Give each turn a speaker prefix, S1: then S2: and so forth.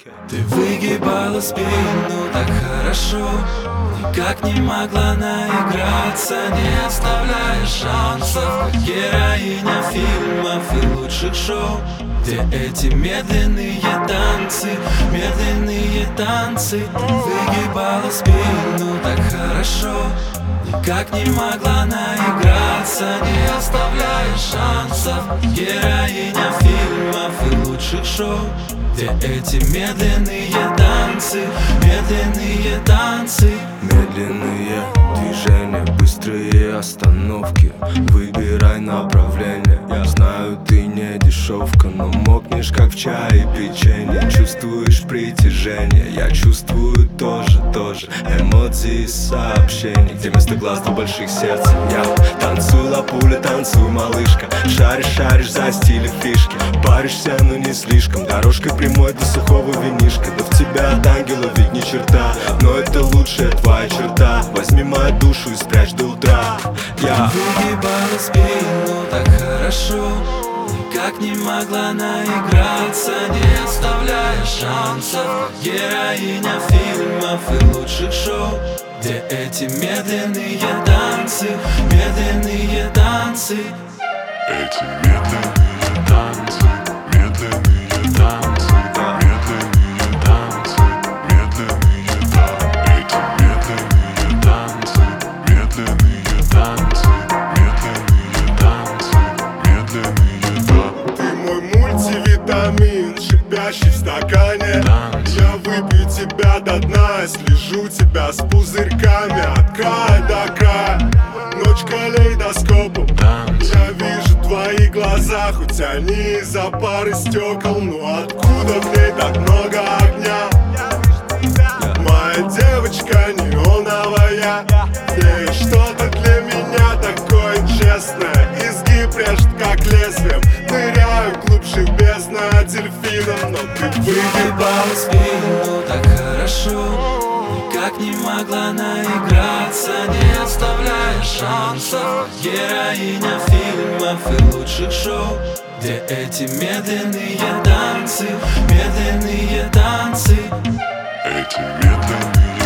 S1: Ты выгибала спину так хорошо, никак не могла наиграться, не оставляя шансов. Героиня фильмов и лучших шоу, где эти медленные танцы, медленные танцы. Ты выгибала спину так хорошо, никак не могла наиграться, не оставляя шансов. Героиня фильмов и лучших шоу, где эти медленные танцы, медленные танцы.
S2: Медленные движения, быстрые остановки. Выбирай направление. Я знаю, ты не дешевка, но мокнешь как в чае печенье. Чувствуешь притяжение, я чувствую тоже. Эмоции и сообщения, где вместо глаз два больших сердца. Я танцую лапуля, танцую малышка. Шаришь за стилем фишки. Паришься, но не слишком. Дорожкой прямой до сухого винишка. Да в тебя от ангела ведь ни черта, но это лучшая твоя черта. Возьми мою душу и спрячь до утра. Я
S1: выгибала спину так хорошо, никак не могла наиграться, не оставляя шансов. Героиня фильмов и лучших шоу, где эти медленные танцы, медленные танцы.
S3: Эти медленные танцы, медленные танцы, медленные танцы, медленные танцы. Эти медленные танцы, медленные танцы, медленные танцы, медленные танцы.
S4: Ты мой мультивитамин, шипящий в стакане. Я выпью тебя до дна, слежу тебя с пузырьками от края до края. Ночь калейдоскопом, я вижу твои глаза, хоть они из-за пары стекол. Но откуда в ней так много огня? Моя девочка неоновая, в ней что-то для меня такое честное. Изгиб режет как лезвием, ныряю глубже в бездну дельфином. Но ты
S1: выгибала спину так хорошо, никак не могла наиграться, не оставляя шансов. Героиня фильмов и лучших шоу, где эти медленные танцы, медленные танцы.
S3: Эти медленные